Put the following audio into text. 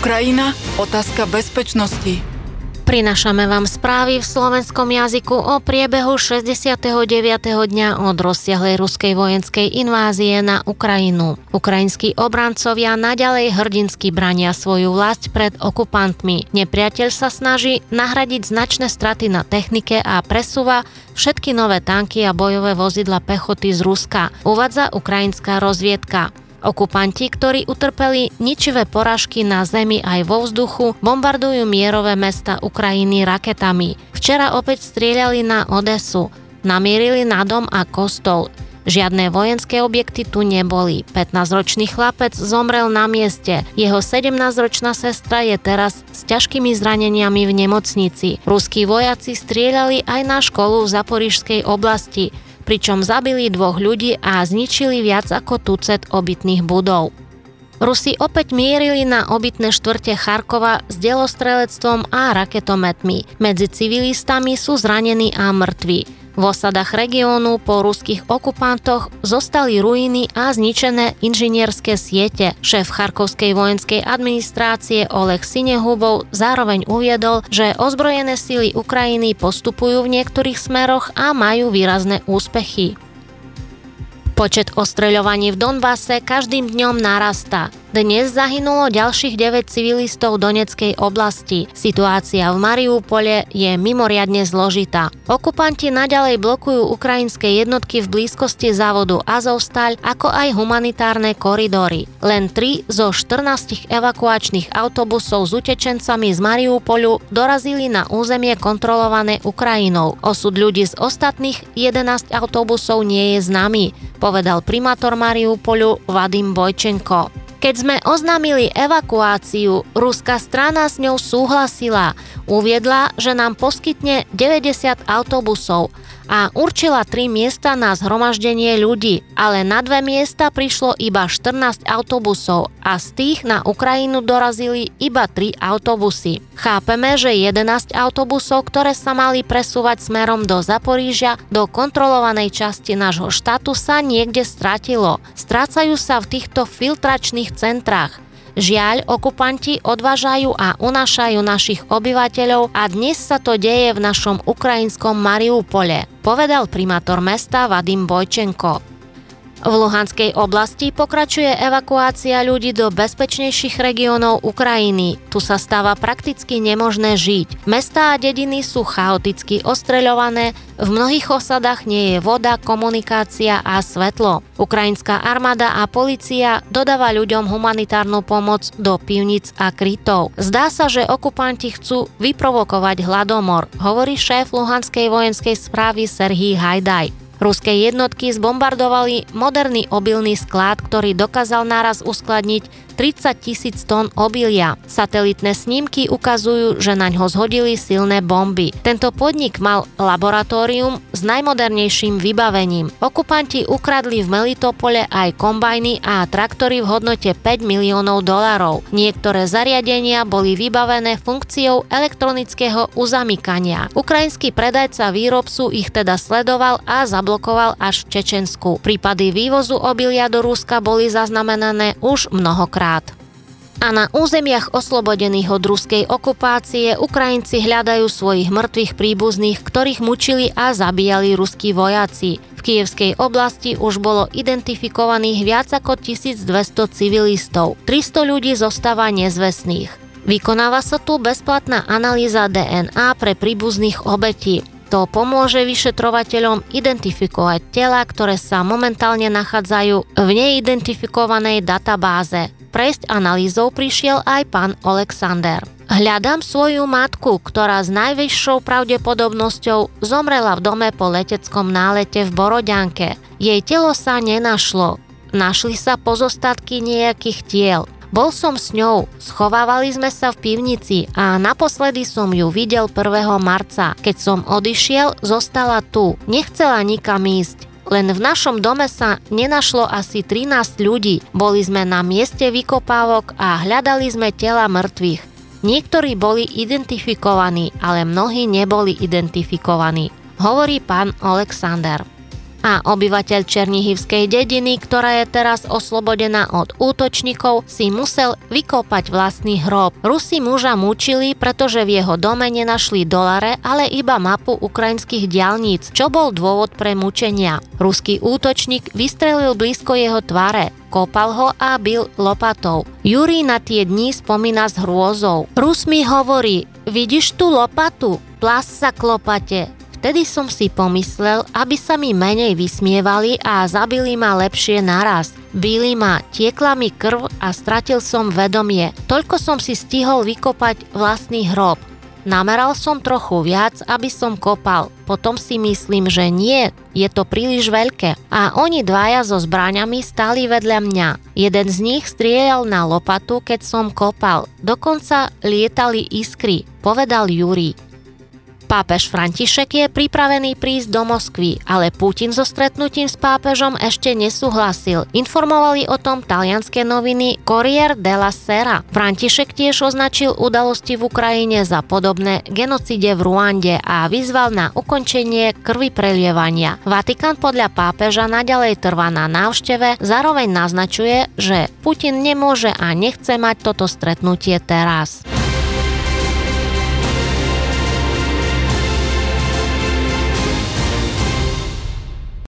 Ukrajina, otázka bezpečnosti. Prinášame vám správy v slovenskom jazyku o priebehu 69. dňa od rozsiahlej ruskej vojenskej invázie na Ukrajinu. Ukrajinskí obrancovia naďalej hrdinsky brania svoju vlast pred okupantmi. Nepriateľ sa snaží nahradiť značné straty na technike a presúva všetky nové tanky a bojové vozidla pechoty z Ruska, uvádza ukrajinská rozviedka. Okupanti, ktorí utrpeli ničivé porážky na zemi aj vo vzduchu, bombardujú mierové mesta Ukrajiny raketami. Včera opäť strieľali na Odesu, namierili na dom a kostol. Žiadne vojenské objekty tu neboli. 15-ročný chlapec zomrel na mieste. Jeho 17-ročná sestra je teraz s ťažkými zraneniami v nemocnici. Ruskí vojaci strieľali aj na školu v Zaporižskej oblasti, pričom zabili 2 ľudí a zničili viac ako tucet obytných budov. Rusi opäť mierili na obytné štvrte Charkova s delostrelectvom a raketometmi. Medzi civilistami sú zranení a mŕtvi. V osadách regiónu po ruských okupantoch zostali ruiny a zničené inžinierské siete. Šéf charkovskej vojenskej administrácie Oleg Sinehubov zároveň uviedol, že ozbrojené sily Ukrajiny postupujú v niektorých smeroch a majú výrazné úspechy. Počet ostreľovaní v Donbase každým dňom narastá. Dnes zahynulo ďalších 9 civilistov Donetskej oblasti. Situácia v Mariupole je mimoriadne zložitá. Okupanti naďalej blokujú ukrajinské jednotky v blízkosti závodu Azovstal, ako aj humanitárne koridory. Len 3 zo 14 evakuačných autobusov s utečencami z Mariupolu dorazili na územie kontrolované Ukrajinou. Osud ľudí z ostatných 11 autobusov nie je známy, povedal primátor Mariupolu Vadim Bojčenko. Keď sme oznámili evakuáciu, ruská strana s ňou súhlasila. Uviedla, že nám poskytne 90 autobusov a určila 3 miesta na zhromaždenie ľudí, ale na 2 miesta prišlo iba 14 autobusov a z tých na Ukrajinu dorazili iba 3 autobusy. Chápeme, že 11 autobusov, ktoré sa mali presúvať smerom do Zaporížia, do kontrolovanej časti nášho štátu, sa niekde stratilo. Strácajú sa v týchto filtračných centrách. Žiaľ, okupanti odvážajú a unášajú našich obyvateľov a dnes sa to deje v našom ukrajinskom Mariupole, povedal primátor mesta Vadim Bojčenko. V Luhanskej oblasti pokračuje evakuácia ľudí do bezpečnejších regiónov Ukrajiny. Tu sa stáva prakticky nemožné žiť. Mestá a dediny sú chaoticky ostreľované, v mnohých osadách nie je voda, komunikácia a svetlo. Ukrajinská armáda a polícia dodáva ľuďom humanitárnu pomoc do pivnic a krytov. Zdá sa, že okupanti chcú vyprovokovať hladomor, hovorí šéf Luhanskej vojenskej správy Serhij Hajdaj. Ruské jednotky zbombardovali moderný obilný sklad, ktorý dokázal naraz uskladniť 30 000 tón obilia. Satelitné snímky ukazujú, že naňho zhodili silné bomby. Tento podnik mal laboratórium s najmodernejším vybavením. Okupanti ukradli v Melitopole aj kombajny a traktory v hodnote $5 miliónov. Niektoré zariadenia boli vybavené funkciou elektronického uzamykania. Ukrajinský predajca výrobcu ich teda sledoval a zablokoval až v Čečensku. Prípady vývozu obilia do Ruska boli zaznamenané už mnohokrát. A na územiach oslobodených od ruskej okupácie Ukrajinci hľadajú svojich mŕtvych príbuzných, ktorých mučili a zabíjali ruskí vojaci. V Kyjevskej oblasti už bolo identifikovaných viac ako 1200 civilistov. 300 ľudí zostáva nezvestných. Vykonáva sa tu bezplatná analýza DNA pre príbuzných obetí. To pomôže vyšetrovateľom identifikovať telá, ktoré sa momentálne nachádzajú v neidentifikovanej databáze. Prejsť analýzou prišiel aj pán Alexander. Hľadám svoju matku, ktorá s najvyššou pravdepodobnosťou zomrela v dome po leteckom nálete v Borodianke. Jej telo sa nenašlo. Našli sa pozostatky nejakých tiel. Bol som s ňou, schovávali sme sa v pivnici a naposledy som ju videl 1. marca. Keď som odišiel, zostala tu. Nechcela nikam ísť. Len v našom dome sa nenašlo asi 13 ľudí. Boli sme na mieste vykopávok a hľadali sme tela mŕtvych. Niektorí boli identifikovaní, ale mnohí neboli identifikovaní, hovorí pán Alexander. a obyvateľ Černihivskej dediny, ktorá je teraz oslobodená od útočníkov, si musel vykopať vlastný hrob. Rusi muža mučili, pretože v jeho dome nenašli dolare, ale iba mapu ukrajinských diaľnic, čo bol dôvod pre mučenia. Ruský útočník vystrelil blízko jeho tváre, kopal ho a bil lopatou. Jurij na tie dni spomína s hrôzou. Rus mi hovorí: vidíš tú lopatu? Plás sa k lopate. Vtedy som si pomyslel, aby sa mi menej vysmievali a zabili ma lepšie naraz. Bili ma, tiekla mi krv a stratil som vedomie. Toľko som si stihol vykopať vlastný hrob. Nameral som trochu viac, aby som kopal. Potom si myslím, že nie, je to príliš veľké. A oni dvaja so zbraňami stáli vedľa mňa. Jeden z nich strieľal na lopatu, keď som kopal. Dokonca lietali iskry, povedal Jurij. Pápež František je pripravený prísť do Moskvy, ale Putin so stretnutím s pápežom ešte nesúhlasil. Informovali o tom talianske noviny Corriere della Sera. František tiež označil udalosti v Ukrajine za podobné genocíde v Ruande a vyzval na ukončenie krvi prelievania. Vatikán podľa pápeža naďalej trvá na návšteve, zároveň naznačuje, že Putin nemôže a nechce mať toto stretnutie teraz.